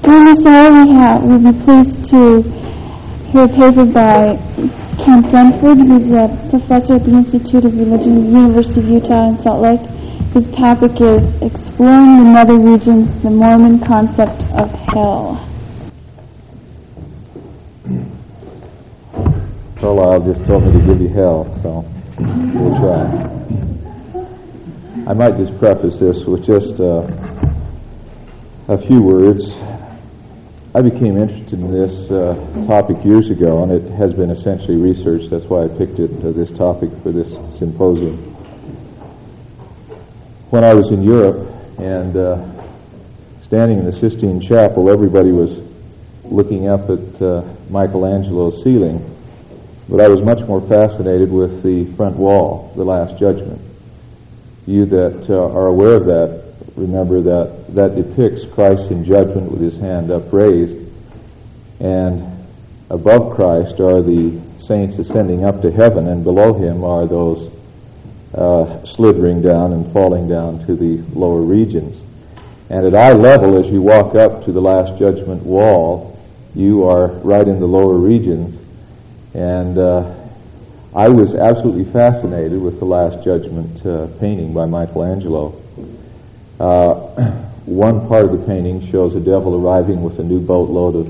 In this hour we'll be pleased to hear a paper by Kent Dunford, who's a professor at the Institute of Religion at the University of Utah in Salt Lake. His topic is Exploring the Nether Regions, the Mormon Concept of Hell. Carlisle just told me to give you hell, so we'll try. I might just preface this with just a few words. I became interested in this topic years ago, and it has been essentially researched. That's why I picked this topic for this symposium. When I was in Europe and standing in the Sistine Chapel, everybody was looking up at Michelangelo's ceiling, but I was much more fascinated with the front wall, the Last Judgment. You that are aware of that remember that depicts Christ in judgment with his hand upraised, and above Christ are the saints ascending up to heaven, and below him are those slithering down and falling down to the lower regions. And at eye level, as you walk up to the Last Judgment wall, you are right in the lower regions. And I was absolutely fascinated with the Last Judgment painting by Michelangelo. One part of the painting shows a devil arriving with a new boatload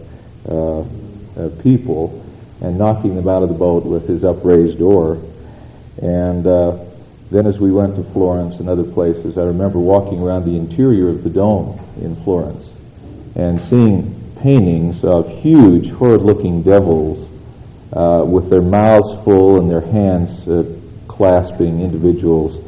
of people and knocking them out of the boat with his upraised oar. And then as we went to Florence and other places, I remember walking around the interior of the dome in Florence and seeing paintings of huge, horrid-looking devils with their mouths full and their hands clasping individuals.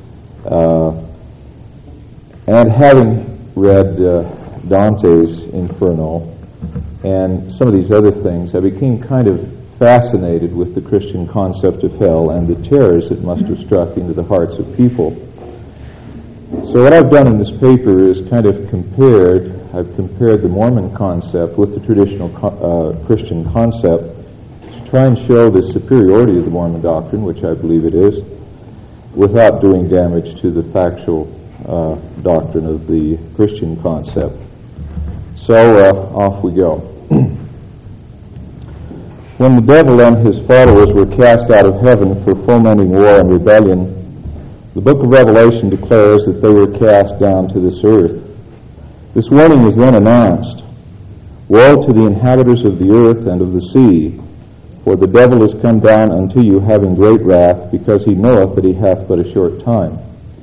And having read Dante's Inferno and some of these other things, I became kind of fascinated with the Christian concept of hell and the terrors it must have struck into the hearts of people. So what I've done in this paper is kind of I've compared the Mormon concept with the traditional Christian concept to try and show the superiority of the Mormon doctrine, which I believe it is, without doing damage to the factual doctrine of the Christian concept. So off we go. When the devil and his followers were cast out of heaven for fomenting war and rebellion, the book of Revelation declares that they were cast down to this earth. This warning is then announced: Woe to the inhabitants of the earth and of the sea, for the devil is come down unto you having great wrath, because he knoweth that he hath but a short time.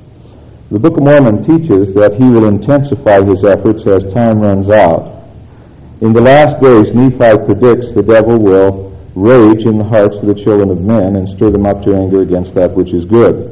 The Book of Mormon teaches that he will intensify his efforts as time runs out. In the last days, Nephi predicts the devil will rage in the hearts of the children of men and stir them up to anger against that which is good.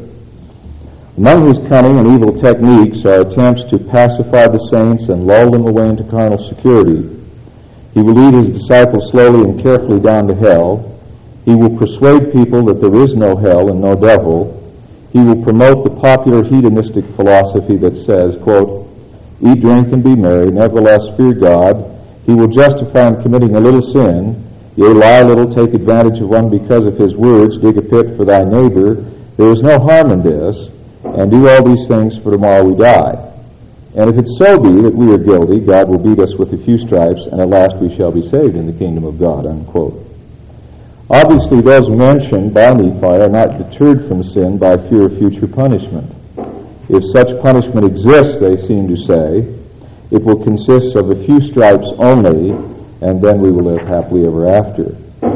Among his cunning and evil techniques are attempts to pacify the saints and lull them away into carnal security. He will lead his disciples slowly and carefully down to hell. He will persuade people that there is no hell and no devil. He will promote the popular hedonistic philosophy that says, quote, eat, drink, and be merry, nevertheless fear God. He will justify in committing a little sin, yea, lie a little, take advantage of one because of his words, dig a pit for thy neighbor. There is no harm in this, and do all these things, for tomorrow we die. And if it so be that we are guilty, God will beat us with a few stripes, and at last we shall be saved in the kingdom of God, unquote. Obviously, those mentioned by Nephi are not deterred from sin by fear of future punishment. If such punishment exists, they seem to say, it will consist of a few stripes only, and then we will live happily ever after.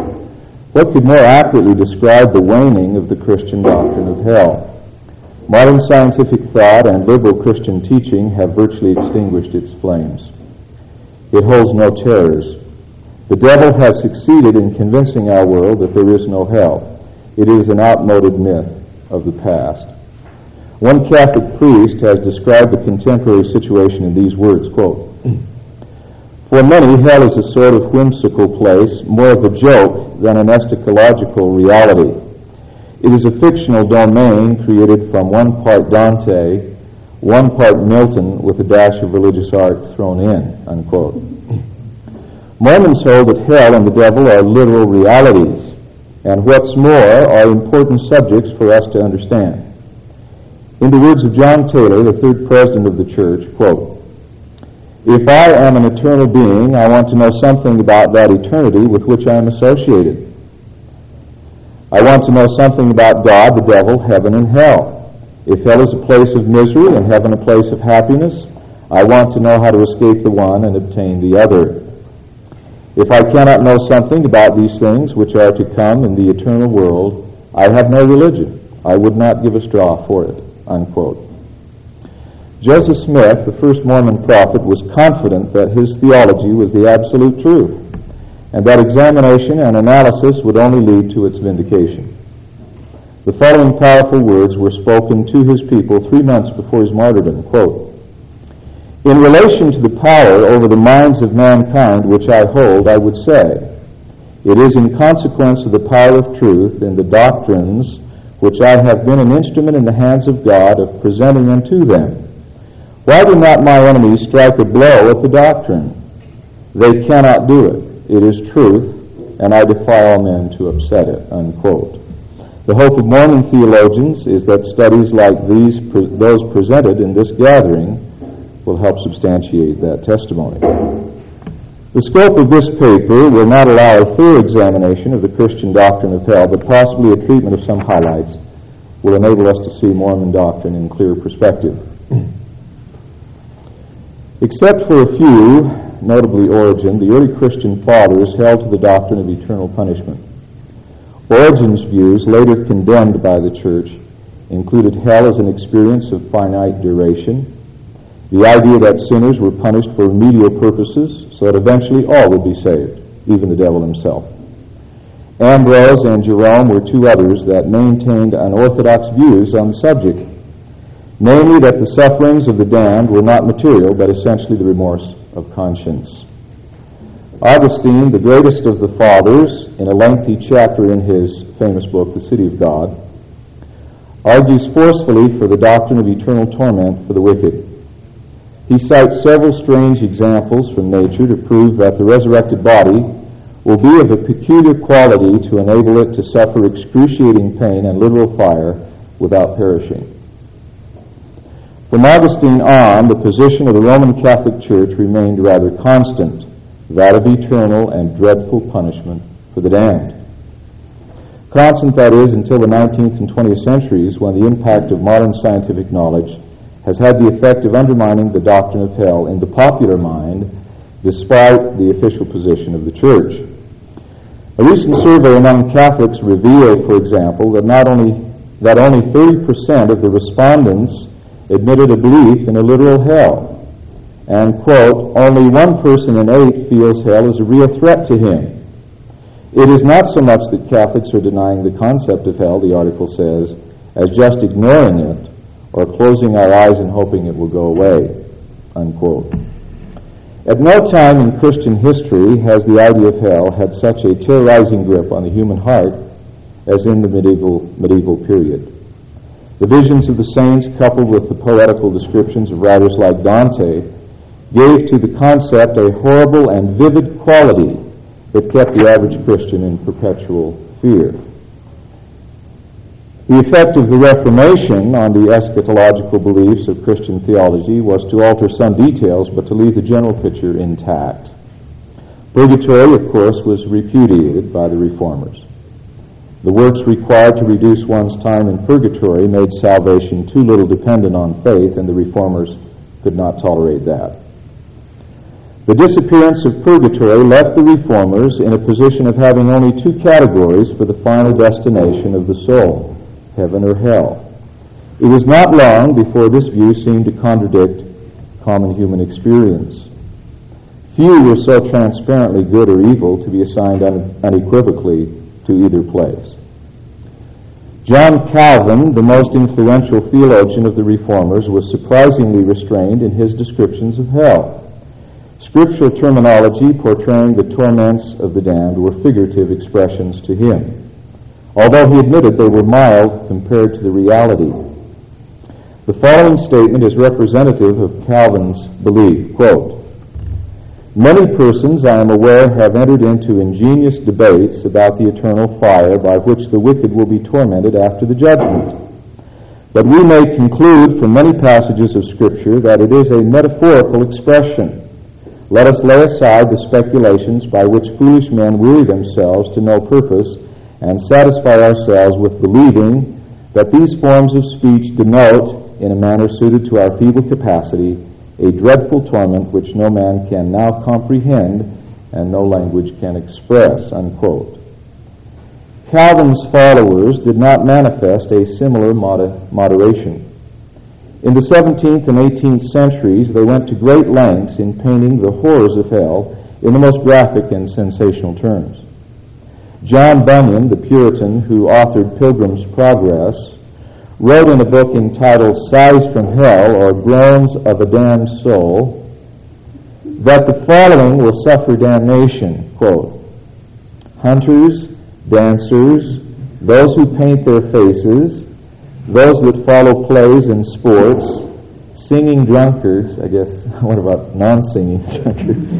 What could more accurately describe the waning of the Christian doctrine of hell? Modern scientific thought and liberal Christian teaching have virtually extinguished its flames. It holds no terrors. The devil has succeeded in convincing our world that there is no hell. It is an outmoded myth of the past. One Catholic priest has described the contemporary situation in these words, quote, for many, hell is a sort of whimsical place, more of a joke than an eschatological reality. It is a fictional domain created from one part Dante, one part Milton, with a dash of religious art thrown in, unquote. Mormons hold that hell and the devil are literal realities, and what's more, are important subjects for us to understand. In the words of John Taylor, the third president of the church, quote, If I am an eternal being, I want to know something about that eternity with which I am associated. I want to know something about God, the devil, heaven, and hell. If hell is a place of misery and heaven a place of happiness, I want to know how to escape the one and obtain the other. If I cannot know something about these things which are to come in the eternal world, I have no religion. I would not give a straw for it." Unquote. Joseph Smith, the first Mormon prophet, was confident that his theology was the absolute truth, and that examination and analysis would only lead to its vindication. The following powerful words were spoken to his people 3 months before his martyrdom. Quote, "In relation to the power over the minds of mankind which I hold, I would say, it is in consequence of the power of truth in the doctrines which I have been an instrument in the hands of God of presenting unto them. Why do not my enemies strike a blow at the doctrine? They cannot do it. It is truth, and I defy all men to upset it." Unquote. The hope of Mormon theologians is that studies like those presented in this gathering will help substantiate that testimony. The scope of this paper will not allow a thorough examination of the Christian doctrine of hell, but possibly a treatment of some highlights will enable us to see Mormon doctrine in clear perspective. Except for a few, notably Origen, the early Christian fathers held to the doctrine of eternal punishment. Origen's views, later condemned by the Church, included hell as an experience of finite duration, the idea that sinners were punished for remedial purposes so that eventually all would be saved, even the devil himself. Ambrose and Jerome were two others that maintained unorthodox views on the subject, namely that the sufferings of the damned were not material, but essentially the remorse of conscience. Augustine, the greatest of the fathers, in a lengthy chapter in his famous book, The City of God, argues forcefully for the doctrine of eternal torment for the wicked. He cites several strange examples from nature to prove that the resurrected body will be of a peculiar quality to enable it to suffer excruciating pain and literal fire without perishing. From Augustine on, the position of the Roman Catholic Church remained rather constant, that of eternal and dreadful punishment for the damned. Constant, that is, until the 19th and 20th centuries, when the impact of modern scientific knowledge has had the effect of undermining the doctrine of hell in the popular mind, despite the official position of the Church. A recent survey among Catholics revealed, for example, that only 30% of the respondents admitted a belief in a literal hell, and, quote, "only 1 person in 8 feels hell is a real threat to him." It is not so much that Catholics are denying the concept of hell, the article says, as just ignoring it or closing our eyes and hoping it will go away, unquote. At no time in Christian history has the idea of hell had such a terrorizing grip on the human heart as in the medieval period. The visions of the saints, coupled with the poetical descriptions of writers like Dante, gave to the concept a horrible and vivid quality that kept the average Christian in perpetual fear. The effect of the Reformation on the eschatological beliefs of Christian theology was to alter some details, but to leave the general picture intact. Purgatory, of course, was repudiated by the Reformers. The works required to reduce one's time in purgatory made salvation too little dependent on faith, and the Reformers could not tolerate that. The disappearance of purgatory left the Reformers in a position of having only 2 categories for the final destination of the soul, heaven or hell. It was not long before this view seemed to contradict common human experience. Few were so transparently good or evil to be assigned unequivocally to either place. John Calvin, the most influential theologian of the Reformers, was surprisingly restrained in his descriptions of hell. Scriptural terminology portraying the torments of the damned were figurative expressions to him, although he admitted they were mild compared to the reality. The following statement is representative of Calvin's belief, quote, "Many persons, I am aware, have entered into ingenious debates about the eternal fire by which the wicked will be tormented after the judgment. But we may conclude from many passages of Scripture that it is a metaphorical expression. Let us lay aside the speculations by which foolish men weary themselves to no purpose, and satisfy ourselves with believing that these forms of speech denote, in a manner suited to our feeble capacity, a dreadful torment which no man can now comprehend and no language can express, unquote. Calvin's followers did not manifest a similar moderation. In the 17th and 18th centuries, they went to great lengths in painting the horrors of hell in the most graphic and sensational terms. John Bunyan, the Puritan who authored Pilgrim's Progress, wrote in a book entitled Sighs from Hell, or Groans of a Damned Soul, that the following will suffer damnation, quote, hunters, dancers, those who paint their faces, those that follow plays and sports, singing drunkards, I guess, what about non-singing drunkards?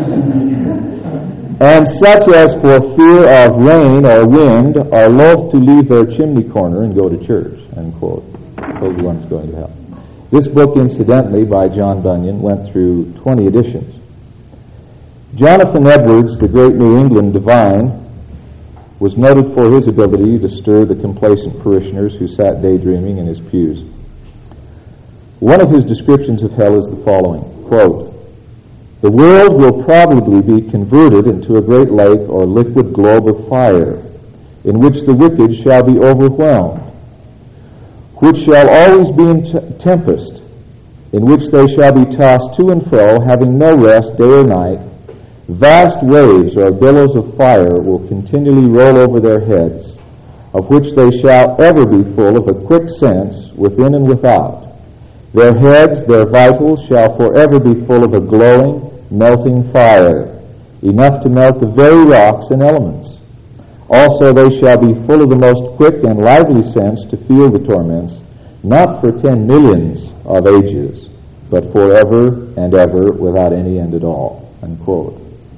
And such as for fear of rain or wind are loath to leave their chimney corner and go to church, unquote. Those are the ones going to hell. This book, incidentally, by John Bunyan, went through 20 editions. Jonathan Edwards, the great New England divine, was noted for his ability to stir the complacent parishioners who sat daydreaming in his pews. One of his descriptions of hell is the following, quote, the world will probably be converted into a great lake or liquid globe of fire, in which the wicked shall be overwhelmed, which shall always be in tempest, in which they shall be tossed to and fro, having no rest day or night. Vast waves or billows of fire will continually roll over their heads, of which they shall ever be full of a quick sense within and without. Their heads, their vitals, shall forever be full of a glowing, melting fire, enough to melt the very rocks and elements. Also they shall be full of the most quick and lively sense to feel the torments, not for 10 millions of ages, but forever and ever without any end at all, unquote.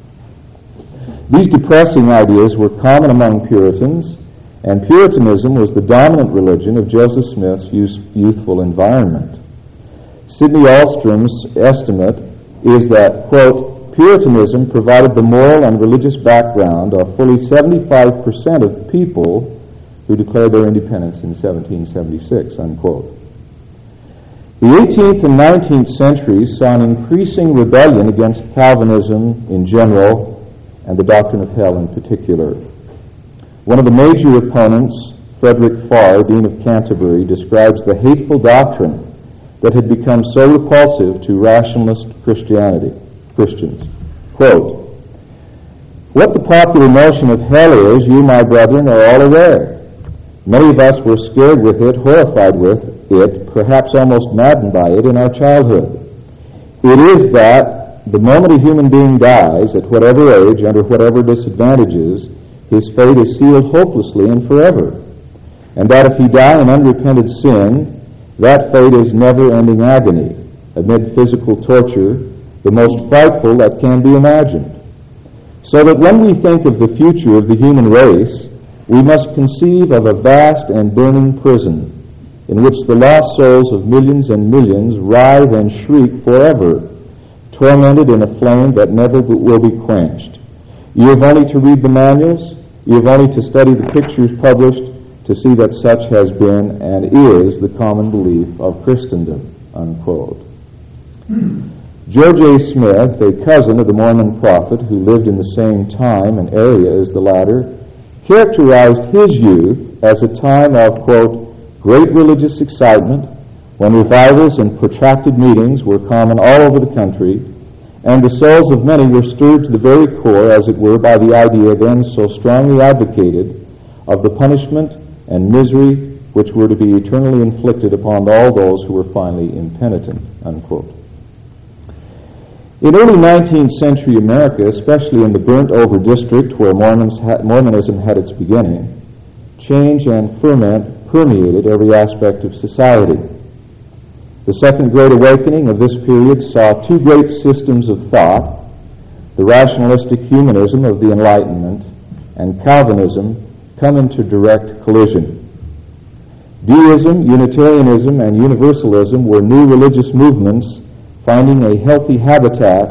These depressing ideas were common among Puritans, and Puritanism was the dominant religion of Joseph Smith's youthful environment. Sidney Alstrom's estimate is that, quote, Puritanism provided the moral and religious background of fully 75% of people who declared their independence in 1776, unquote. The 18th and 19th centuries saw an increasing rebellion against Calvinism in general and the doctrine of hell in particular. One of the major opponents, Frederick Farr, Dean of Canterbury, describes the hateful doctrine that had become so repulsive to rationalist Christians. Quote, what the popular notion of hell is, you, my brethren, are all aware. Many of us were scared with it, horrified with it, perhaps almost maddened by it in our childhood. It is that the moment a human being dies, at whatever age, under whatever disadvantages, his fate is sealed hopelessly and forever. And that if he die in unrepented sin, that fate is never-ending agony, amid physical torture, the most frightful that can be imagined. So that when we think of the future of the human race, we must conceive of a vast and burning prison, in which the lost souls of millions and millions writhe and shriek forever, tormented in a flame that never will be quenched. You have only to read the manuals, you have only to study the pictures published to see that such has been and is the common belief of Christendom, unquote. George A. Smith, a cousin of the Mormon prophet who lived in the same time and area as the latter, characterized his youth as a time of, quote, great religious excitement, when revivals and protracted meetings were common all over the country, and the souls of many were stirred to the very core, as it were, by the idea then so strongly advocated of the punishment and misery which were to be eternally inflicted upon all those who were finally impenitent, unquote. In early 19th century America, especially in the burnt-over district where Mormonism had its beginning, change and ferment permeated every aspect of society. The Second Great Awakening of this period saw two great systems of thought, the rationalistic humanism of the Enlightenment and Calvinism, come into direct collision. Deism, Unitarianism, and Universalism were new religious movements finding a healthy habitat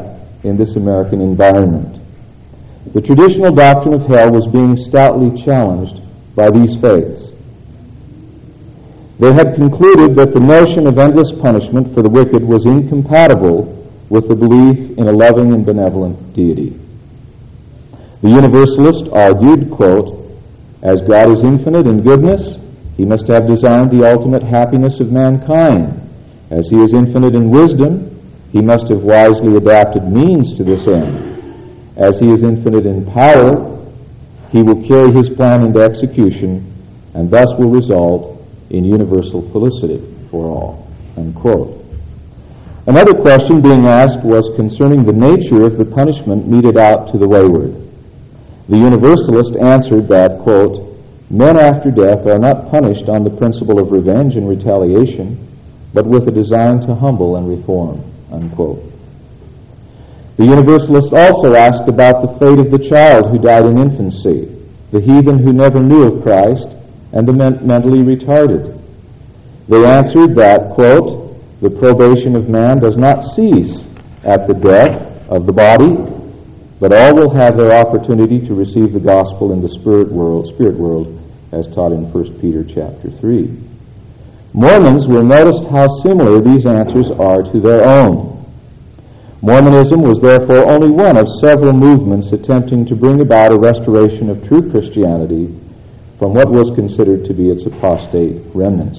in this American environment. The traditional doctrine of hell was being stoutly challenged by these faiths. They had concluded that the notion of endless punishment for the wicked was incompatible with the belief in a loving and benevolent deity. The Universalist argued, quote, as God is infinite in goodness, he must have designed the ultimate happiness of mankind. As he is infinite in wisdom, he must have wisely adapted means to this end. As he is infinite in power, he will carry his plan into execution and thus will result in universal felicity for all, unquote. Another question being asked was concerning the nature of the punishment meted out to the wayward. The Universalist answered that, quote, men after death are not punished on the principle of revenge and retaliation, but with a design to humble and reform, unquote. The Universalist also asked about the fate of the child who died in infancy, the heathen who never knew of Christ, and the mentally retarded. They answered that, quote, the probation of man does not cease at the death of the body, but all will have their opportunity to receive the gospel in the spirit world, as taught in 1 Peter chapter 3. Mormons will notice how similar these answers are to their own. Mormonism was therefore only one of several movements attempting to bring about a restoration of true Christianity from what was considered to be its apostate remnants.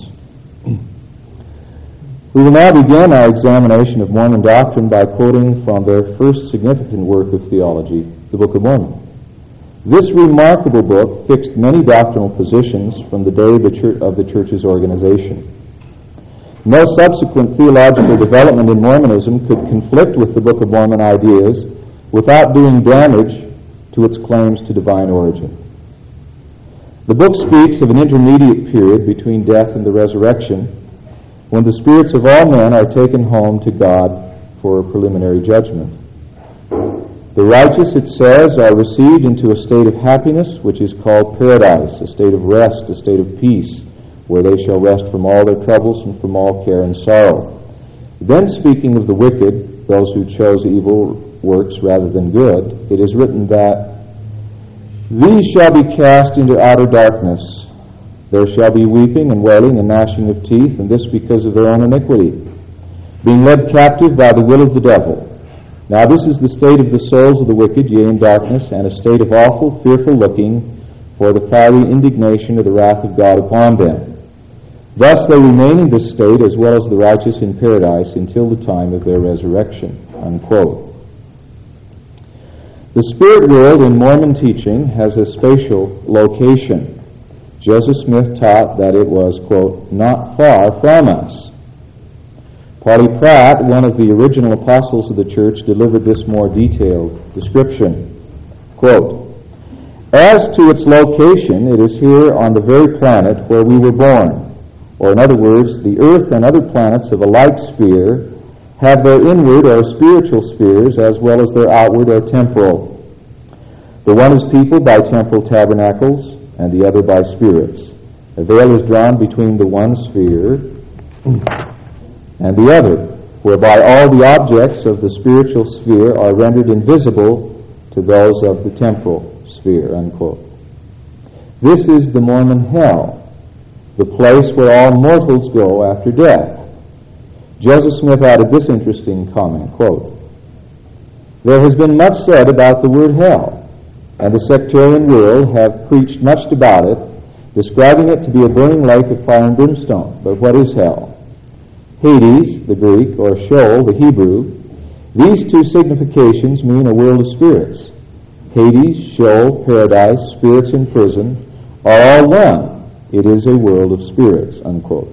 We will now begin our examination of Mormon doctrine by quoting from their first significant work of theology, the Book of Mormon. This remarkable book fixed many doctrinal positions from the day of the church's organization. No subsequent theological development in Mormonism could conflict with the Book of Mormon ideas without doing damage to its claims to divine origin. The book speaks of an intermediate period between death and the resurrection, when the spirits of all men are taken home to God for a preliminary judgment. The righteous, it says, are received into a state of happiness, which is called paradise, a state of rest, a state of peace, where they shall rest from all their troubles and from all care and sorrow. Then, speaking of the wicked, those who chose evil works rather than good, it is written that these shall be cast into outer darkness. There shall be weeping and wailing and gnashing of teeth, and this because of their own iniquity, being led captive by the will of the devil. Now this is the state of the souls of the wicked, yea, in darkness, and a state of awful, fearful looking for the fiery indignation of the wrath of God upon them. Thus they remain in this state, as well as the righteous in paradise, until the time of their resurrection, unquote. The spirit world in Mormon teaching has a spatial location. Joseph Smith taught that it was, quote, not far from us. Parley Pratt, one of the original apostles of the church, delivered this more detailed description. Quote, as to its location, it is here on the very planet where we were born. Or in other words, the earth and other planets of a like sphere have their inward or spiritual spheres as well as their outward or temporal. The one is peopled by temporal tabernacles, and the other by spirits. A veil is drawn between the one sphere and the other, whereby all the objects of the spiritual sphere are rendered invisible to those of the temporal sphere, unquote. This is the Mormon hell, the place where all mortals go after death. Joseph Smith added this interesting comment, quote, there has been much said about the word hell, and the sectarian world have preached much about it, describing it to be a burning lake of fire and brimstone. But what is hell? Hades, the Greek, or Sheol, the Hebrew, these two significations mean a world of spirits. Hades, Sheol, paradise, spirits in prison are all one. It is a world of spirits, unquote.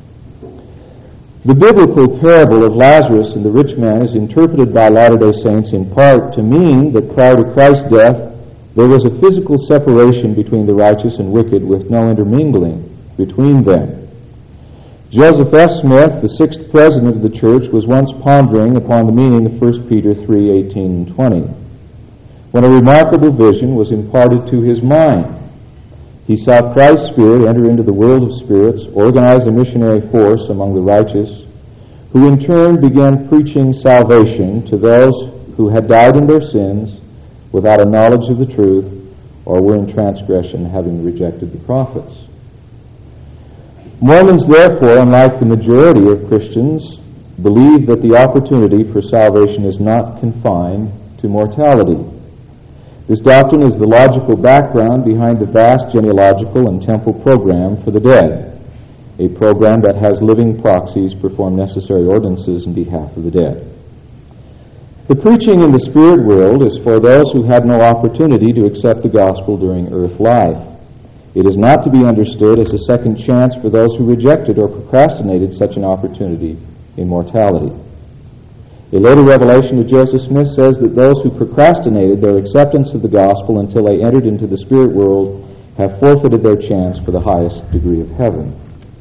The biblical parable of Lazarus and the rich man is interpreted by Latter-day Saints in part to mean that prior to Christ's death, there was a physical separation between the righteous and wicked with no intermingling between them. Joseph F. Smith, the sixth president of the church, was once pondering upon the meaning of 1 Peter 3:18 and 20, when a remarkable vision was imparted to his mind. He saw Christ's Spirit enter into the world of spirits, organize a missionary force among the righteous, who in turn began preaching salvation to those who had died in their sins without a knowledge of the truth, or were in transgression, having rejected the prophets. Mormons, therefore, unlike the majority of Christians, believe that the opportunity for salvation is not confined to mortality. This doctrine is the logical background behind the vast genealogical and temple program for the dead, a program that has living proxies perform necessary ordinances in behalf of the dead. The preaching in the spirit world is for those who had no opportunity to accept the gospel during earth life. It is not to be understood as a second chance for those who rejected or procrastinated such an opportunity in mortality. A later revelation of Joseph Smith says that those who procrastinated their acceptance of the gospel until they entered into the spirit world have forfeited their chance for the highest degree of heaven.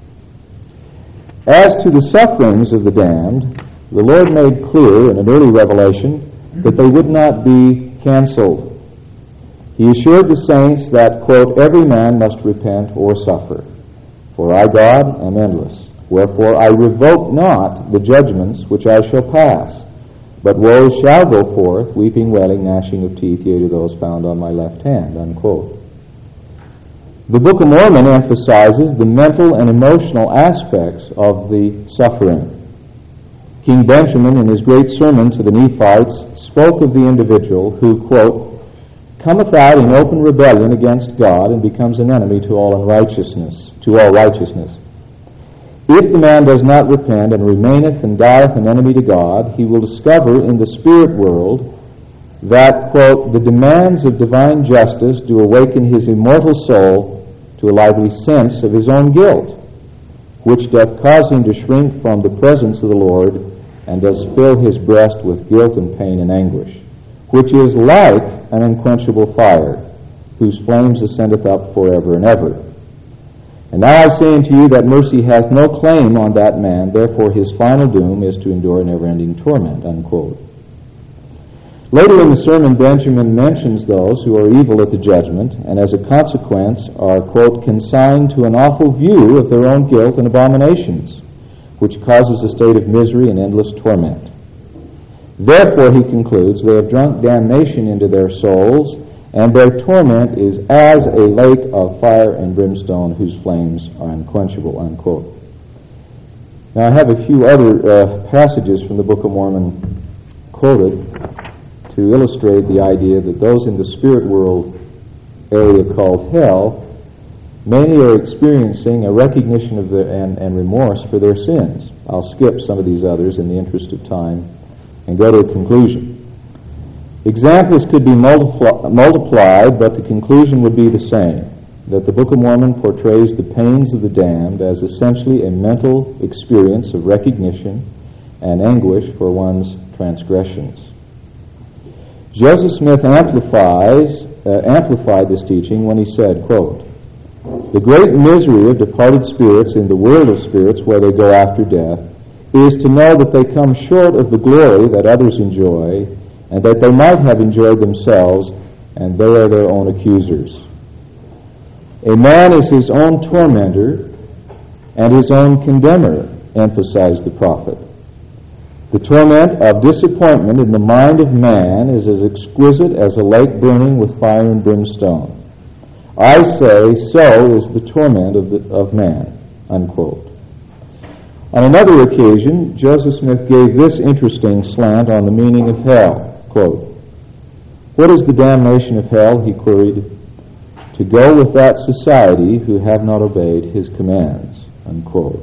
As to the sufferings of the damned, the Lord made clear in an early revelation that they would not be canceled. He assured the saints that, quote, every man must repent or suffer, for I, God, am endless. Wherefore I revoke not the judgments which I shall pass, but woe shall go forth, weeping, wailing, gnashing of teeth, yea, to those found on my left hand, unquote. The Book of Mormon emphasizes the mental and emotional aspects of the suffering. King Benjamin, in his great sermon to the Nephites, spoke of the individual who, quote, cometh out in open rebellion against God and becomes an enemy to all righteousness. If the man does not repent and remaineth and dieth an enemy to God, he will discover in the spirit world that, quote, the demands of divine justice do awaken his immortal soul to a lively sense of his own guilt, which doth cause him to shrink from the presence of the Lord, and does fill his breast with guilt and pain and anguish, which is like an unquenchable fire, whose flames ascendeth up forever and ever. And now I say unto you that mercy hath no claim on that man, therefore his final doom is to endure never-ending torment, unquote. Later in the sermon, Benjamin mentions those who are evil at the judgment, and as a consequence are, quote, consigned to an awful view of their own guilt and abominations, which causes a state of misery and endless torment. Therefore, he concludes, they have drunk damnation into their souls, and their torment is as a lake of fire and brimstone whose flames are unquenchable, unquote. Now, I have a few other passages from the Book of Mormon quoted to illustrate the idea that those in the spirit world area called hell many are experiencing a recognition of and remorse for their sins. I'll skip some of these others in the interest of time and go to a conclusion. Examples could be multiplied, but the conclusion would be the same, that the Book of Mormon portrays the pains of the damned as essentially a mental experience of recognition and anguish for one's transgressions. Joseph Smith amplified this teaching when he said, quote, the great misery of departed spirits in the world of spirits where they go after death is to know that they come short of the glory that others enjoy, and that they might have enjoyed themselves, and they are their own accusers. A man is his own tormentor and his own condemner, emphasized the prophet. The torment of disappointment in the mind of man is as exquisite as a lake burning with fire and brimstone. I say, so is the torment of man, unquote. On another occasion, Joseph Smith gave this interesting slant on the meaning of hell. Quote, what is the damnation of hell, he queried, to go with that society who have not obeyed his commands, unquote.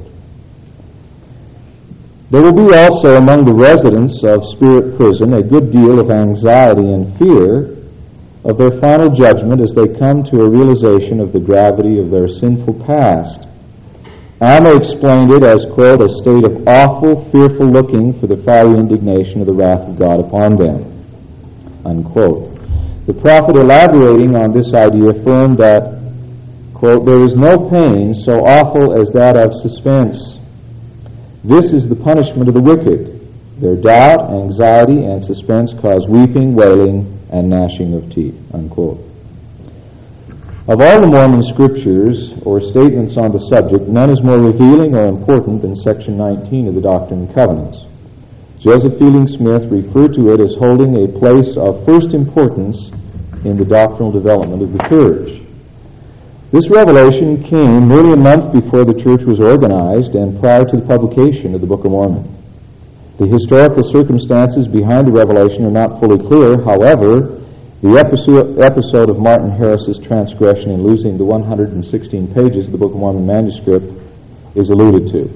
There will be also among the residents of Spirit Prison a good deal of anxiety and fear of their final judgment as they come to a realization of the gravity of their sinful past. Alma explained it as, quote, a state of awful, fearful looking for the fiery indignation of the wrath of God upon them, unquote. The prophet, elaborating on this idea, affirmed that, quote, there is no pain so awful as that of suspense. This is the punishment of the wicked. Their doubt, anxiety, and suspense cause weeping, wailing, and gnashing of teeth, unquote. Of all the Mormon scriptures or statements on the subject, none is more revealing or important than section 19 of the Doctrine and Covenants. Joseph Fielding Smith referred to it as holding a place of first importance in the doctrinal development of the church. This revelation came nearly a month before the church was organized and prior to the publication of the Book of Mormon. The historical circumstances behind the revelation are not fully clear. However, the episode of Martin Harris's transgression in losing the 116 pages of the Book of Mormon manuscript is alluded to.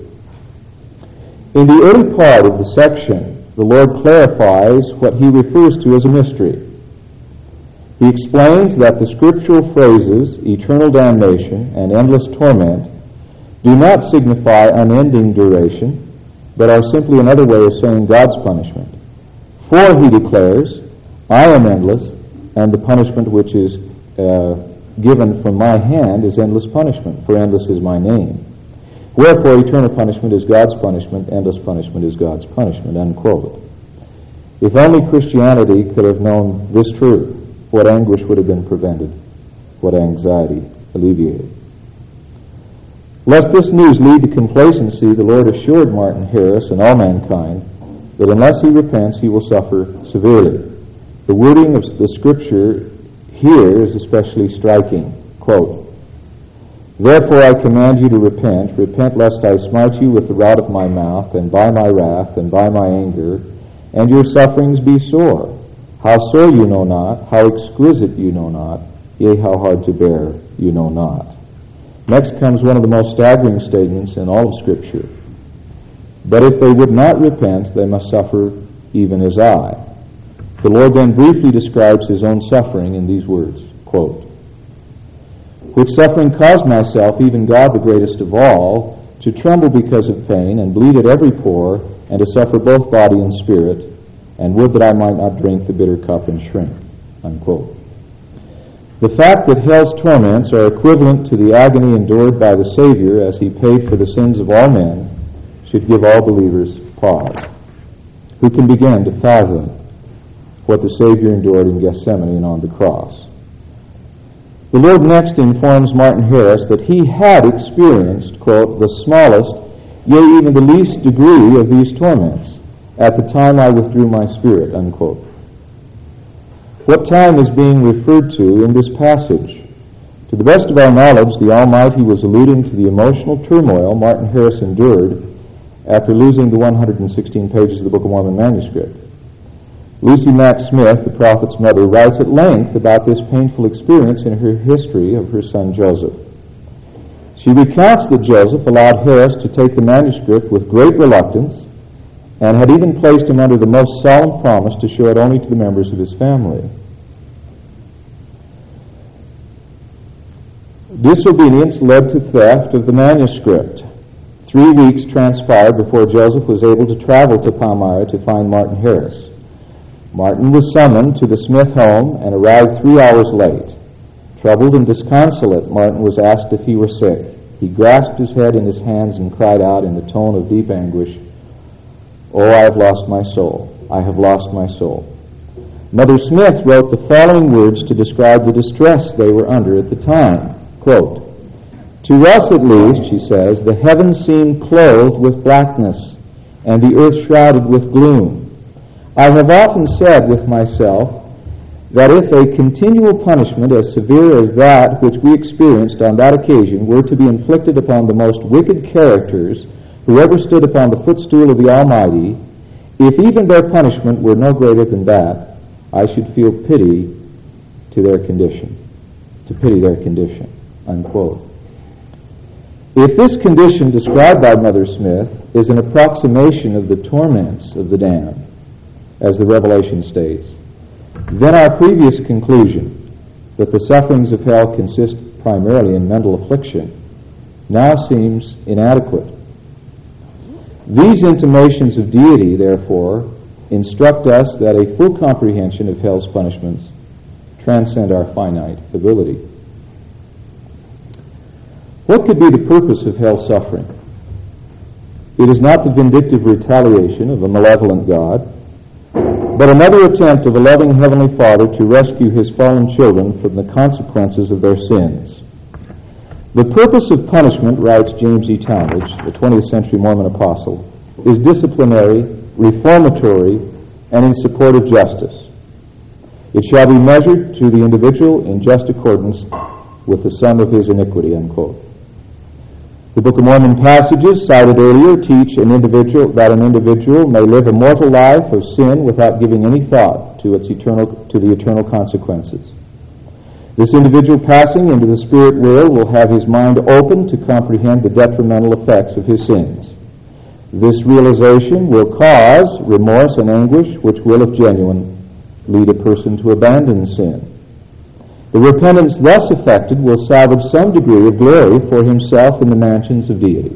In the early part of the section, the Lord clarifies what he refers to as a mystery. He explains that the scriptural phrases, eternal damnation and endless torment, do not signify unending duration, but are simply another way of saying God's punishment. For, he declares, I am endless, and the punishment which is given from my hand is endless punishment, for endless is my name. Wherefore, eternal punishment is God's punishment, endless punishment is God's punishment, unquote. If only Christianity could have known this truth, what anguish would have been prevented, what anxiety alleviated. Lest this news lead to complacency, the Lord assured Martin Harris and all mankind that unless he repents, he will suffer severely. The wording of the Scripture here is especially striking. Quote, Therefore I command you to repent. Repent lest I smite you with the rod of my mouth, and by my wrath, and by my anger, and your sufferings be sore. How sore you know not, how exquisite you know not, yea, how hard to bear you know not. Next comes one of the most staggering statements in all of Scripture. But if they would not repent, they must suffer even as I. The Lord then briefly describes his own suffering in these words, quote, Which suffering caused myself, even God the greatest of all, to tremble because of pain, and bleed at every pore, and to suffer both body and spirit, and would that I might not drink the bitter cup and shrink, unquote. The fact that hell's torments are equivalent to the agony endured by the Savior as he paid for the sins of all men should give all believers pause. Who can begin to fathom what the Savior endured in Gethsemane and on the cross? The Lord next informs Martin Harris that he had experienced, quote, the smallest, yea, even the least degree of these torments at the time I withdrew my spirit, unquote. What time is being referred to in this passage? To the best of our knowledge, the Almighty was alluding to the emotional turmoil Martin Harris endured after losing the 116 pages of the Book of Mormon manuscript. Lucy Mack Smith, the prophet's mother, writes at length about this painful experience in her history of her son Joseph. She recounts that Joseph allowed Harris to take the manuscript with great reluctance and had even placed him under the most solemn promise to show it only to the members of his family. Disobedience led to theft of the manuscript. 3 weeks transpired before Joseph was able to travel to Palmyra to find Martin Harris. Martin was summoned to the Smith home and arrived 3 hours late. Troubled and disconsolate, Martin was asked if he were sick. He grasped his head in his hands and cried out in the tone of deep anguish, "Oh, I have lost my soul. I have lost my soul." Mother Smith wrote the following words to describe the distress they were under at the time. Quote, "To us at least," she says, "the heavens seemed clothed with blackness, and the earth shrouded with gloom. I have often said with myself that if a continual punishment as severe as that which we experienced on that occasion were to be inflicted upon the most wicked characters who ever stood upon the footstool of the Almighty, if even their punishment were no greater than that, I should feel pity to their condition, to pity their condition," unquote. If this condition described by Mother Smith is an approximation of the torments of the damned, as the Revelation states, then our previous conclusion that the sufferings of hell consist primarily in mental affliction now seems inadequate. These intimations of deity, therefore, instruct us that a full comprehension of hell's punishments transcend our finite ability. What could be the purpose of hell's suffering? It is not the vindictive retaliation of a malevolent God, but another attempt of a loving Heavenly Father to rescue His fallen children from the consequences of their sins. The purpose of punishment, writes James E. Talmage, the 20th century Mormon apostle, is disciplinary reformatory, and in support of justice. It shall be measured to the individual in just accordance with the sum of his iniquity, unquote. The Book of Mormon passages cited earlier teach that an individual may live a mortal life of sin without giving any thought to the eternal consequences. This individual passing into the spirit world will have his mind open to comprehend the detrimental effects of his sins. This realization will cause remorse and anguish, which will, if genuine, lead a person to abandon sin. The repentance thus effected will salvage some degree of glory for himself in the mansions of deity.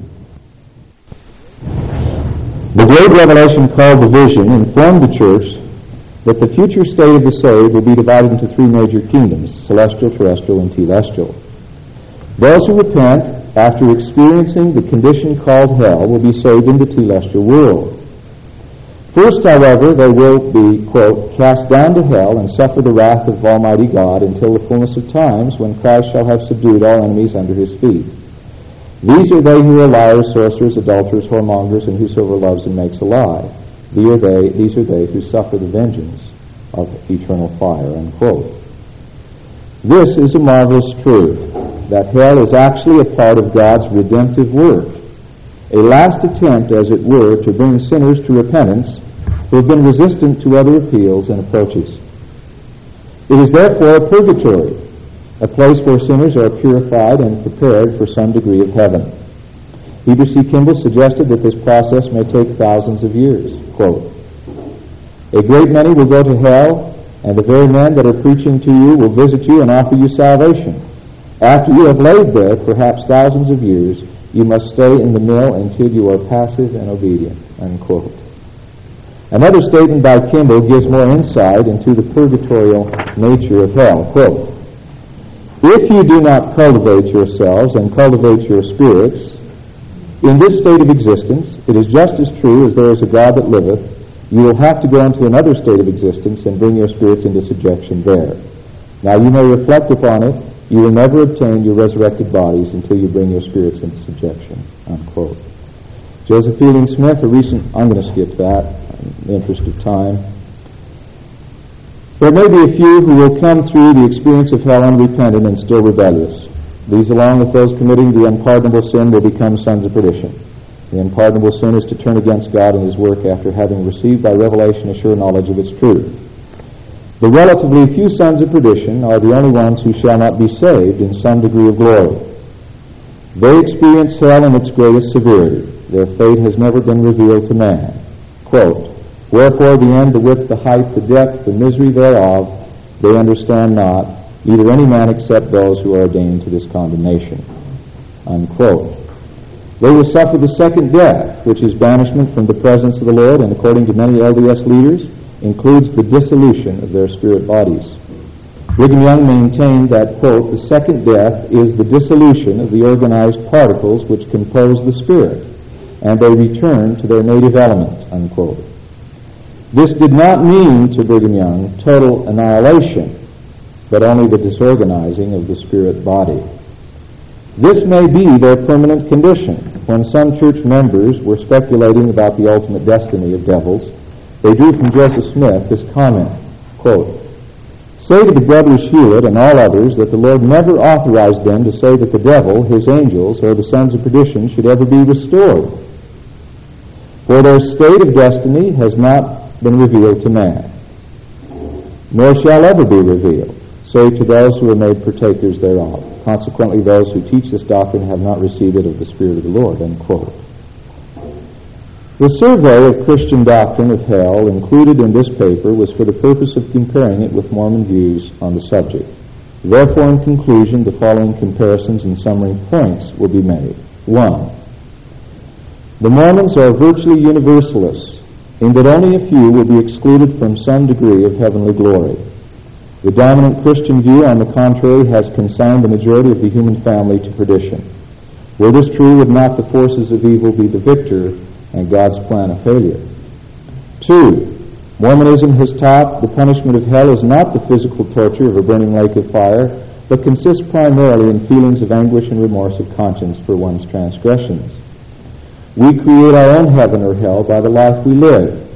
The great revelation called the vision informed the church that the future state of the saved will be divided into three major kingdoms: celestial, terrestrial, and telestial. Those who repent, after experiencing the condition called hell, will be saved in the telestial world. First, however, they will be, quote, cast down to hell and suffer the wrath of Almighty God until the fullness of times, when Christ shall have subdued all enemies under his feet. These are they who are liars, sorcerers, adulterers, whoremongers, and whosoever loves and makes a lie. These are they who suffer the vengeance of eternal fire, unquote. This is a marvelous truth, that hell is actually a part of God's redemptive work, a last attempt, as it were, to bring sinners to repentance who have been resistant to other appeals and approaches. It is therefore a purgatory, a place where sinners are purified and prepared for some degree of heaven. Heber C. Kimball suggested that this process may take thousands of years. Quote, a great many will go to hell, and the very men that are preaching to you will visit you and offer you salvation. After you have laid there perhaps thousands of years, you must stay in the mill until you are passive and obedient, unquote. Another statement by Kimball gives more insight into the purgatorial nature of hell. Quote, if you do not cultivate yourselves and cultivate your spirits in this state of existence, it is just as true as there is a God that liveth, you will have to go into another state of existence and bring your spirits into subjection there. Now you may reflect upon it. You will never obtain your resurrected bodies until you bring your spirits into subjection, unquote. Joseph Fielding Smith, I'm going to skip that in the interest of time. There may be a few who will come through the experience of hell unrepentant and still rebellious. These, along with those committing the unpardonable sin, will become sons of perdition. The unpardonable sin is to turn against God and his work after having received by revelation a sure knowledge of its truth. The relatively few sons of perdition are the only ones who shall not be saved in some degree of glory. They experience hell in its greatest severity. Their fate has never been revealed to man. Quote, wherefore the end, the width, the height, the depth, the misery thereof, they understand not, neither any man except those who are ordained to this condemnation. Unquote. They will suffer the second death, which is banishment from the presence of the Lord, and according to many LDS leaders, includes the dissolution of their spirit bodies. Brigham Young maintained that, quote, the second death is the dissolution of the organized particles which compose the spirit, and they return to their native element, unquote. This did not mean, to Brigham Young, total annihilation, but only the disorganizing of the spirit body. This may be their permanent condition. When some church members were speculating about the ultimate destiny of devils, they drew from Joseph Smith this comment, quote, say to the brothers Hewlett and all others that the Lord never authorized them to say that the devil, his angels, or the sons of perdition should ever be restored. For their state of destiny has not been revealed to man, nor shall ever be revealed, save to those who are made partakers thereof. Consequently, those who teach this doctrine have not received it of the Spirit of the Lord, unquote. The survey of Christian doctrine of hell included in this paper was for the purpose of comparing it with Mormon views on the subject. Therefore, in conclusion, the following comparisons and summary points will be made. 1. The Mormons are virtually universalists, in that only a few will be excluded from some degree of heavenly glory. The dominant Christian view, on the contrary, has consigned the majority of the human family to perdition. Were this true, would not the forces of evil be the victor and God's plan a failure? 2. Mormonism has taught the punishment of hell is not the physical torture of a burning lake of fire, but consists primarily in feelings of anguish and remorse of conscience for one's transgressions. We create our own heaven or hell by the life we live.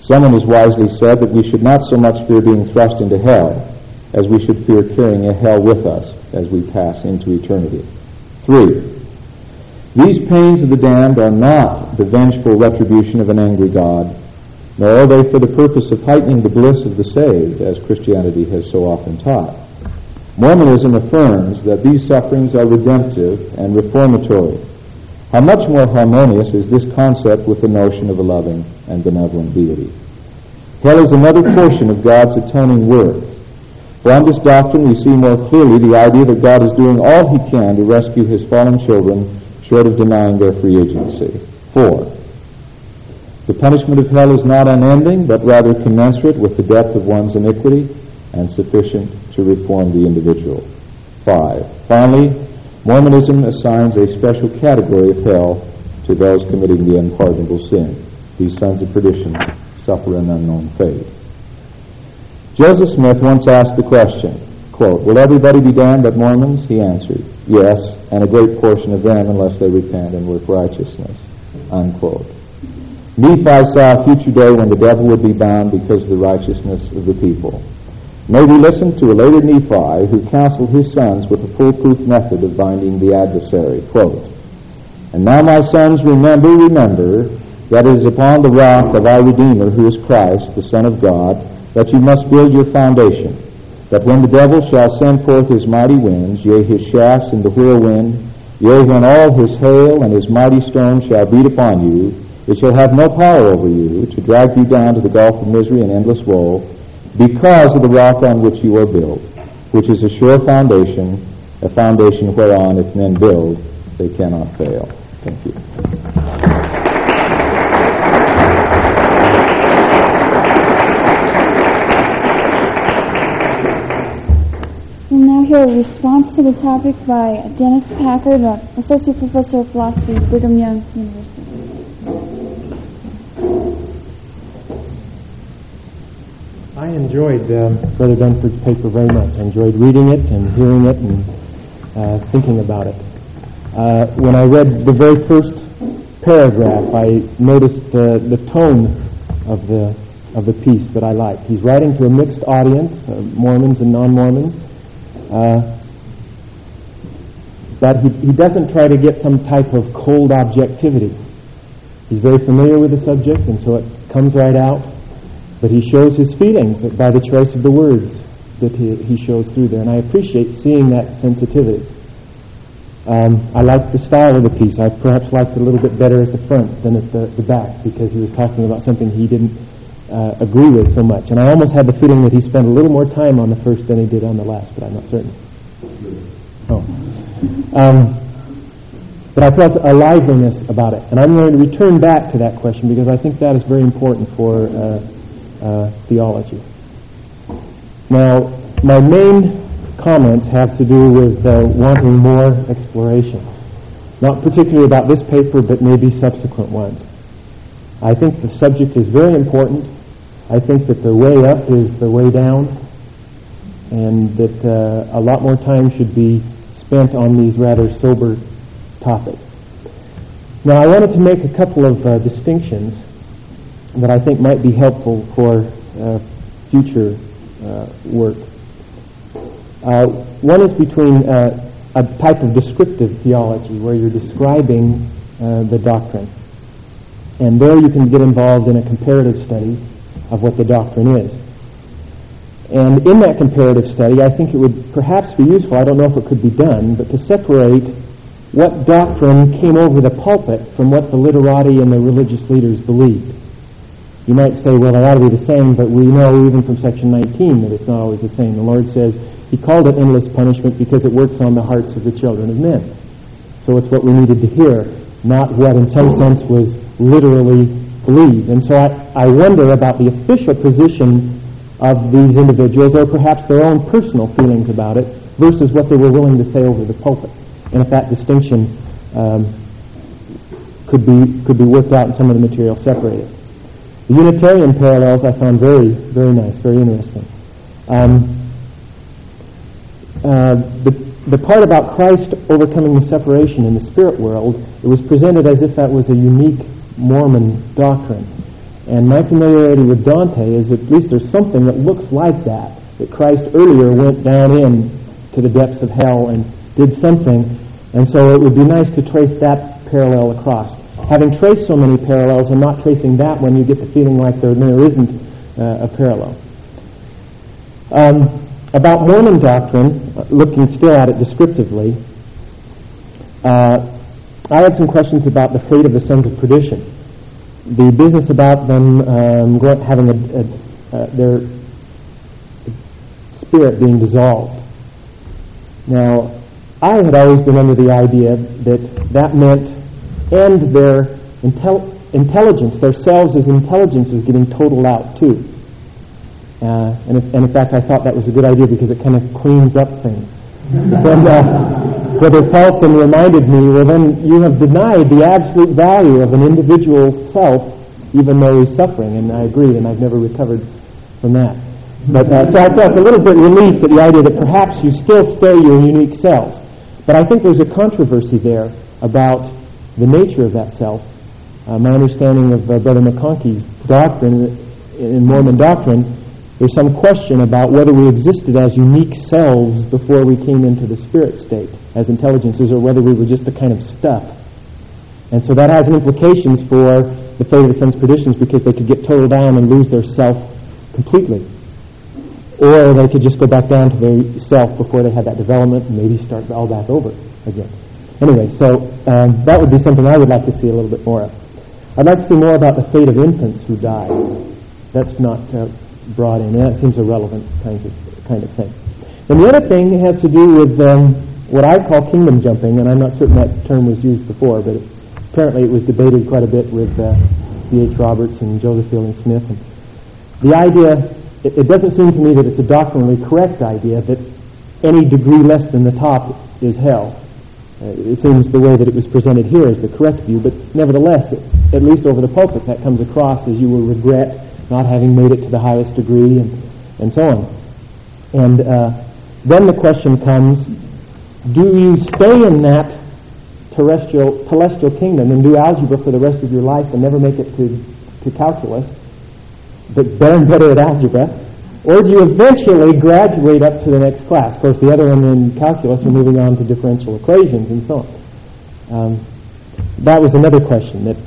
Someone has wisely said that we should not so much fear being thrust into hell as we should fear carrying a hell with us as we pass into eternity. 3. These pains of the damned are not the vengeful retribution of an angry God, nor are they for the purpose of heightening the bliss of the saved, as Christianity has so often taught. Mormonism affirms that these sufferings are redemptive and reformatory. How much more harmonious is this concept with the notion of a loving and benevolent deity? Hell is another portion of God's atoning work. From this doctrine we see more clearly the idea that God is doing all he can to rescue his fallen children short of denying their free agency. 4. The punishment of hell is not unending, but rather commensurate with the depth of one's iniquity and sufficient to reform the individual. 5. Finally, Mormonism assigns a special category of hell to those committing the unpardonable sin. These sons of perdition suffer an unknown fate. Joseph Smith once asked the question, quote, "Will everybody be damned but Mormons?" He answered, "Yes, and a great portion of them unless they repent and work righteousness," unquote. Nephi saw a future day when the devil would be bound because of the righteousness of the people. May we listen to a later Nephi who counseled his sons with a foolproof method of binding the adversary. Quote, "And now, my sons, remember, that it is upon the rock of our Redeemer, who is Christ, the Son of God, that you must build your foundation, that when the devil shall send forth his mighty winds, yea, his shafts in the whirlwind, yea, when all his hail and his mighty stones shall beat upon you, it shall have no power over you to drag you down to the gulf of misery and endless woe, because of the rock on which you are built, which is a sure foundation, a foundation whereon if men build, they cannot fail." Thank you. We'll now hear a response to the topic by Dennis Packard, Associate Professor of Philosophy at Brigham Young University. I enjoyed Brother Dunford's paper very much. I enjoyed reading it and hearing it and thinking about it. When I read the very first paragraph, I noticed the tone of the piece that I liked. He's writing to a mixed audience, Mormons and non-Mormons, but he doesn't try to get some type of cold objectivity. He's very familiar with the subject, and so it comes right out. But he shows his feelings by the choice of the words that he shows through there, and I appreciate seeing that sensitivity. I like the style of the piece. I perhaps liked it a little bit better at the front than at the back, because he was talking about something he didn't agree with so much. And I almost had the feeling that he spent a little more time on the first than he did on the last, but I'm not certain. But I felt a liveliness about it. And I'm going to return back to that question, because I think that is very important for theology. Now, my main comments have to do with wanting more exploration. Not particularly about this paper, but maybe subsequent ones. I think the subject is very important. I think that the way up is the way down, and that a lot more time should be spent on these rather sober topics. Now, I wanted to make a couple of distinctions that I think might be helpful for future work. One is between a type of descriptive theology, where you're describing the doctrine, and there you can get involved in a comparative study of what the doctrine is. And in that comparative study, I think it would perhaps be useful, I don't know if it could be done, but to separate what doctrine came over the pulpit from what the literati and the religious leaders believed. You might say, well, they ought to be the same, but we know even from section 19 that it's not always the same. The Lord says he called it endless punishment because it works on the hearts of the children of men. So it's what we needed to hear, not what in some sense was literally believed. And so I wonder about the official position of these individuals, or perhaps their own personal feelings about it, versus what they were willing to say over the pulpit. And if that distinction could be worked out in some of the material separated. The Unitarian parallels I found very, very nice, very interesting. The part about Christ overcoming the separation in the spirit world, it was presented as if that was a unique Mormon doctrine. And my familiarity with Dante is at least there's something that looks like that Christ earlier went down in to the depths of hell and did something. And so it would be nice to trace that parallel across. Having traced so many parallels and not tracing that one, you get the feeling like there isn't a parallel. About Mormon doctrine, looking still at it descriptively, I had some questions about the fate of the sons of perdition. The business about them having their spirit being dissolved. Now, I had always been under the idea that meant and their intelligence, their selves as intelligence is getting totaled out too. And in fact, I thought that was a good idea because it kind of cleans up things. But Brother Paulson reminded me, well then you have denied the absolute value of an individual self even though he's suffering, and I agree, and I've never recovered from that. But so I felt a little bit relieved at the idea that perhaps you still stay your unique selves. But I think there's a controversy there about the nature of that self. My understanding of Brother McConkey's doctrine, in Mormon doctrine, there's some question about whether we existed as unique selves before we came into the spirit state as intelligences, or whether we were just a kind of stuff. And so that has implications for the fate of the sons of perdition, because they could get totaled down and lose their self completely. Or they could just go back down to their self before they had that development and maybe start all back over again. Anyway, so that would be something I would like to see a little bit more of. I'd like to see more about the fate of infants who die. That's not brought in. That seems a relevant kind of thing. And the other thing has to do with what I call kingdom jumping, and I'm not certain that term was used before, but apparently it was debated quite a bit with B.H. Roberts and Joseph Fielding Smith. And the idea, it doesn't seem to me that it's a doctrinally correct idea that any degree less than the top is hell. It seems the way that it was presented here is the correct view, but nevertheless, at least over the pulpit, that comes across as you will regret not having made it to the highest degree, and so on. And then the question comes, do you stay in that celestial kingdom and do algebra for the rest of your life and never make it to calculus, but better at algebra, or do you eventually graduate up to the next class? Of course, the other one in calculus are moving on to differential equations and so on. That was another question that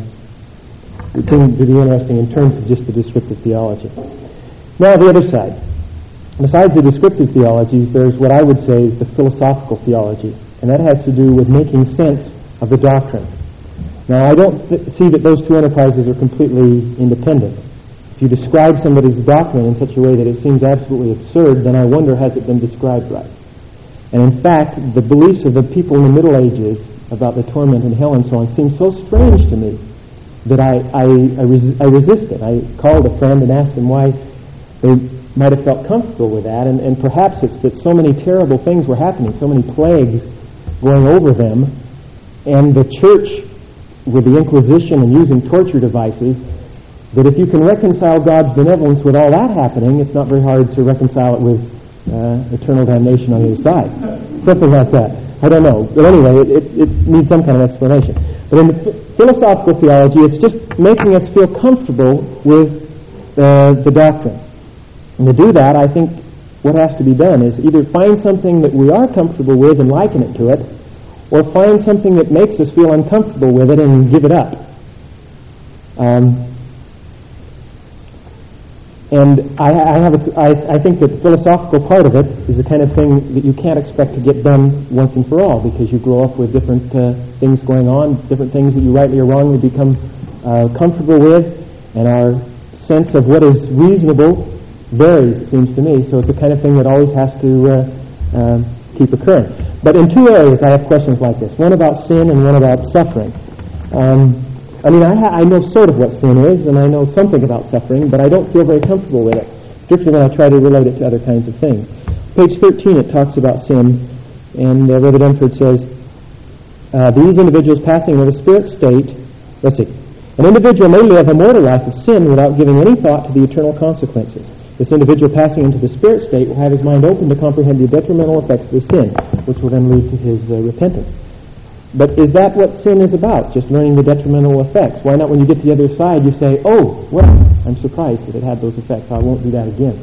it seemed to be interesting in terms of just the descriptive theology. Now, the other side. Besides the descriptive theologies, there's what I would say is the philosophical theology, and that has to do with making sense of the doctrine. Now, I don't see that those two enterprises are completely independent. If you describe somebody's doctrine in such a way that it seems absolutely absurd, then I wonder, has it been described right? And in fact, the beliefs of the people in the Middle Ages about the torment and hell and so on seem so strange to me that I resisted. I called a friend and asked him why they might have felt comfortable with that, and perhaps it's that so many terrible things were happening, so many plagues going over them, and the church with the Inquisition and using torture devices, that if you can reconcile God's benevolence with all that happening, it's not very hard to reconcile it with eternal damnation on the other side. Something like that. I don't know. But anyway, it needs some kind of explanation. But in the philosophical theology, it's just making us feel comfortable with the doctrine. And to do that, I think what has to be done is either find something that we are comfortable with and liken it to it, or find something that makes us feel uncomfortable with it and give it up. And I think that the philosophical part of it is the kind of thing that you can't expect to get done once and for all, because you grow up with different things going on, different things that you rightly or wrongly become comfortable with, and our sense of what is reasonable varies, it seems to me. So it's a kind of thing that always has to keep occurring. But in two areas I have questions like this, one about sin and one about suffering. I know sort of what sin is, and I know something about suffering, but I don't feel very comfortable with it, particularly when I try to relate it to other kinds of things. Page 13, it talks about sin, and Brother Dunford says, these individuals passing into the spirit state, let's see, an individual may live a mortal life of sin without giving any thought to the eternal consequences. This individual passing into the spirit state will have his mind open to comprehend the detrimental effects of his sin, which will then lead to his repentance. But is that what sin is about? Just learning the detrimental effects? Why not when you get to the other side you say, oh, well, I'm surprised that it had those effects. I won't do that again.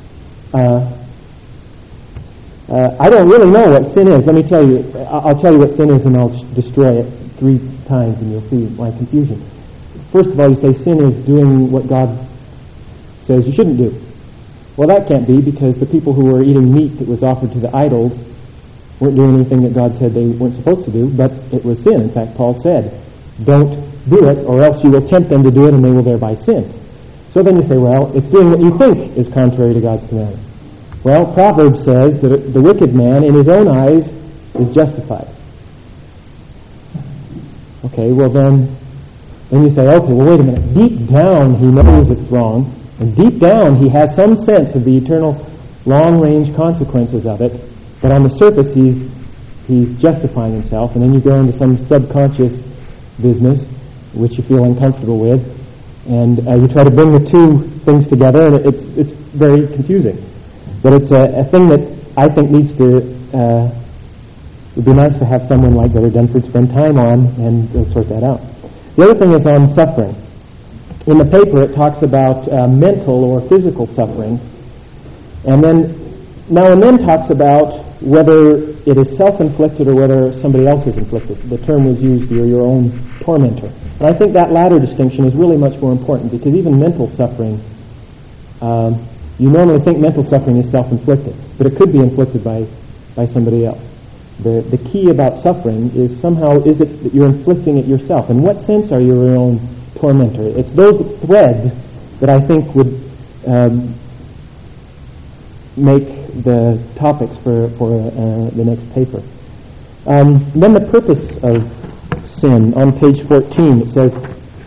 I don't really know what sin is. Let me tell you. I'll tell you what sin is and I'll destroy it 3 times and you'll see my confusion. First of all, you say sin is doing what God says you shouldn't do. Well, that can't be because the people who were eating meat that was offered to the idols weren't doing anything that God said they weren't supposed to do, but it was sin. In fact, Paul said, don't do it or else you will tempt them to do it and they will thereby sin. So then you say, well, it's doing what you think is contrary to God's commandment. Well, Proverbs says that the wicked man in his own eyes is justified. Okay, well then you say, okay, well wait a minute. Deep down he knows it's wrong, and deep down he has some sense of the eternal long-range consequences of it, but on the surface he's justifying himself, and then you go into some subconscious business which you feel uncomfortable with, and you try to bring the two things together, and it's very confusing. But it's a thing that I think needs to, it would be nice to have someone like Brother Dunford spend time on and sort that out. The other thing is on suffering. In the paper it talks about mental or physical suffering, and then now and then talks about whether it is self-inflicted or whether somebody else is inflicted. The term was used, you're your own tormentor. And I think that latter distinction is really much more important because even mental suffering, you normally think mental suffering is self-inflicted, but it could be inflicted by somebody else. The key about suffering is somehow is it that you're inflicting it yourself. In what sense are you your own tormentor? It's those threads that I think would make the topics for the next paper. Then the purpose of sin. On page 14 it says,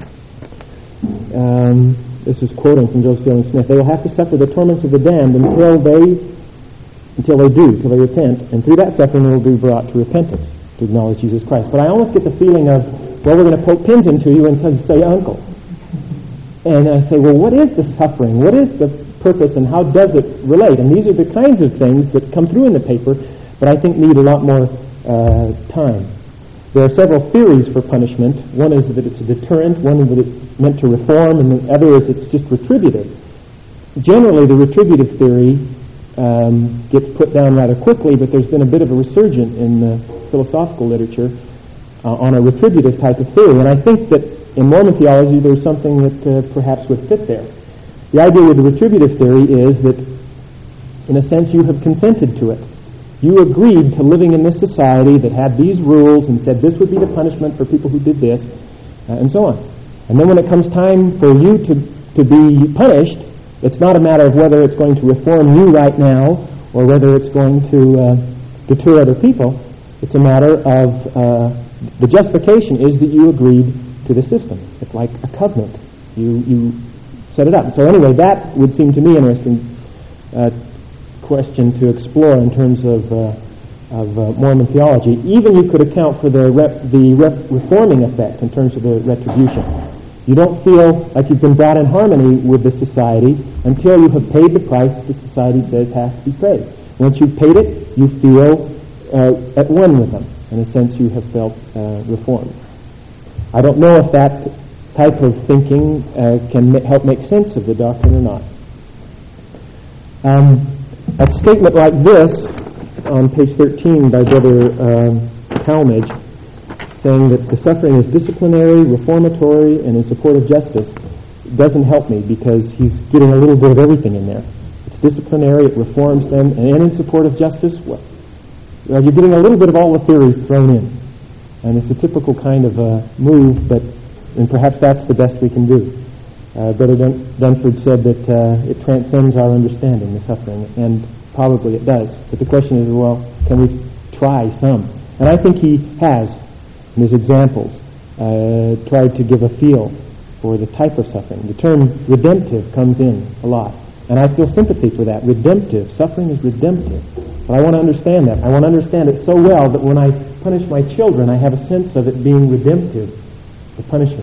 this is quoting from Joseph Fielding Smith, they will have to suffer the torments of the damned until they repent, and through that suffering they will be brought to repentance, to acknowledge Jesus Christ. But I almost get the feeling of, well, we're going to poke pins into you and say uncle. And I say, well, what is the suffering? What is the purpose and how does it relate? And these are the kinds of things that come through in the paper, but I think need a lot more time. There are several theories for punishment. One is that it's a deterrent, one is that it's meant to reform, and the other is it's just retributive. Generally, the retributive theory gets put down rather quickly, but there's been a bit of a resurgence in the philosophical literature on a retributive type of theory, and I think that in Mormon theology there's something that perhaps would fit there. The idea with the retributive theory is that, in a sense, you have consented to it. You agreed to living in this society that had these rules and said this would be the punishment for people who did this, and so on. And then when it comes time for you to be punished, it's not a matter of whether it's going to reform you right now or whether it's going to deter other people. It's a matter of the justification is that you agreed to the system. It's like a covenant. You set it up. So anyway, that would seem to me an interesting question to explore in terms of Mormon theology. Even you could account for the reforming effect in terms of the retribution. You don't feel like you've been brought in harmony with the society until you have paid the price the society says has to be paid. Once you've paid it, you feel at one with them. In a sense, you have felt reformed. I don't know if that type of thinking can help make sense of the doctrine or not. A statement like this on page 13 by Brother Talmage, saying that the suffering is disciplinary, reformatory, and in support of justice, doesn't help me because he's getting a little bit of everything in there. It's disciplinary, it reforms them, and in support of justice, well, you're getting a little bit of all the theories thrown in. And it's a typical kind of move, and perhaps that's the best we can do. Brother Dunford said that it transcends our understanding, the suffering, and probably it does. But the question is, well, can we try some? And I think he has, in his examples, tried to give a feel for the type of suffering. The term redemptive comes in a lot, and I feel sympathy for that. Redemptive. Suffering is redemptive. But I want to understand that. I want to understand it so well that when I punish my children, I have a sense of it being redemptive, the punishment.